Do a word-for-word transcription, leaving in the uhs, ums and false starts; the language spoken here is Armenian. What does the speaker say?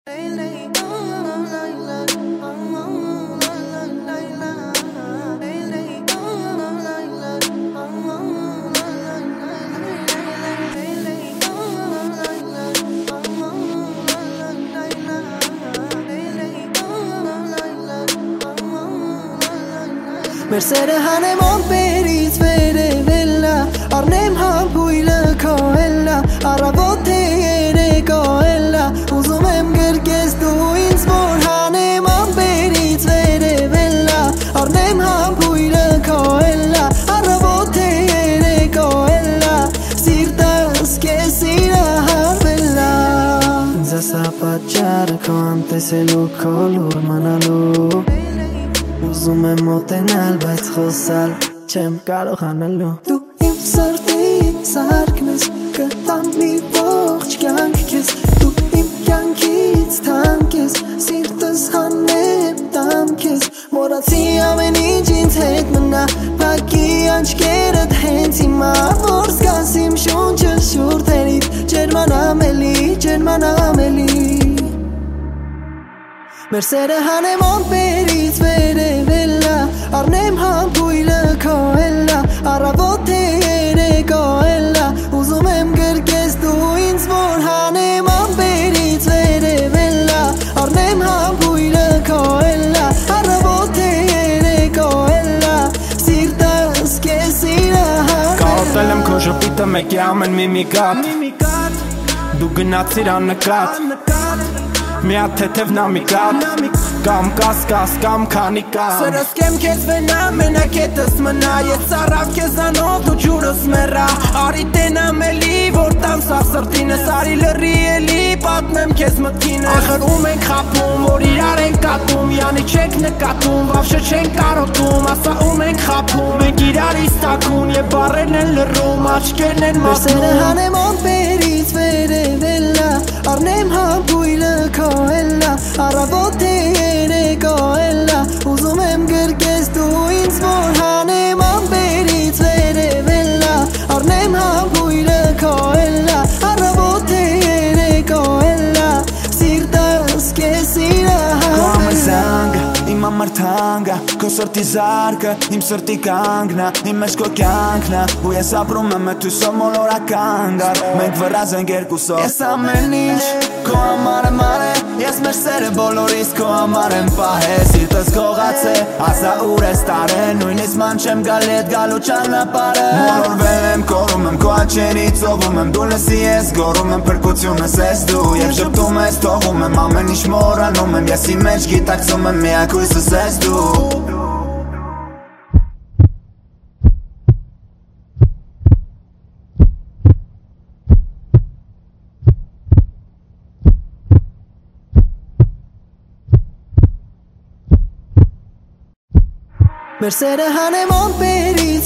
Մեր սերը հանեմ ամպերից վերևելա Արնեմ համպույլը քո էլա Առավոտ թե երեկո էլա Ուզում եմ գրկես դու ինձ որ հանեմ ամպերից վերևելա Արնեմ համպույլը քո էլա Առավոտ թե երեկո էլա Սիրտս կես իրահարվելա Ինձ ասա պատճառը քո անտեսելու քո լուր մանալու Ուզում եմ մոտենալ, բայց խոսալ չեմ կարող անելու Դու իմ սրտի սարքն ես, կտամ մի ողջ կյանք քեզ Դու իմ կյանքից թանկ ես, սիրտս հանեմ տամ քեզ Մոռացի ամեն ինչ ինձ հետ մնա, փակի աչքերդ հենց հիմա Որ զգաս իմ շունչը շուրթերիդ, ջերմանամ էլի, ջերմանամ էլի Մեր սերը հանեմ ամպերից վերևելա Արնեմ համպույլը քո էլա Առավոտ թե երեկո էլա Ուզում եմ գրկես դու ինձ որ հանեմ ամպերից վերևելա Արնեմ համպույլը քո էլա Առավոտ թե երեկո էլա Սիրտս կես իրահարվելա Կարոտել եմ քո ժպիտը մեկի ամեն միմիկատ Դու գնացիր աննկատ Միատ թեթև նամիկատ Կամ կասկաս, կամ քանի կան Սրս կեմ կեզ վենա, մենակ հետս մնա Ես ծարավ կեզանով, դու ջուրս մերա Արի տենամ էլի, որ տամ սաղ սրտինս Արի լրի էլի, պատմեմ կեզ մտքինս Ախր ում ենք խապում, որ իրար ենք կատում Յանի չենք նկատում, վավշը չենք կարոտում Ասա ում ենք խապում, մենք իրար իստակուն Եվ բարերն են լրում, աչկերն են մատնում Մեր սերը հանեմ ամպերից վերևելա Արնեմ համպույլը քո էլա Առավոտ թե երեկո էլա Ուզում եմ գրկես դու ինձ որ հանեմ ամպերից վերևելա Արնեմ համպույլը քո էլա Առավոտ թե երեկո էլա Սիրտս կես իրահարվելա Իմ ամարթանգա, քո սրտի զարկը, իմ սրտի կանգնա, իմ մեջ քո կյանքնա Ու ես ապրում եմ էդ հույսով մոլորական գար Մենք վրազ ենք երկուսով Ես ամեն ինչ քո համար եմ արել Ես մեր սերը բոլորիս քո համար եմ պահել Սիրտս գողաց է, ասա ուր ես տարել Նույնիսկ ման չեմ գալի էդ գալու ճանապարհը Մոլորվել եմ, կորում եմ քո աչքերից Ով եմ դու լսի ես, գոռում եմ փրկությունս ես դու Եվ ժպտում ես, թողում եմ ամեն ինչ մոռանում եմ Ես իմ մեջ գիտակցում եմ միակ հույսս ես դու Մեր սերը հանեմ ամպերից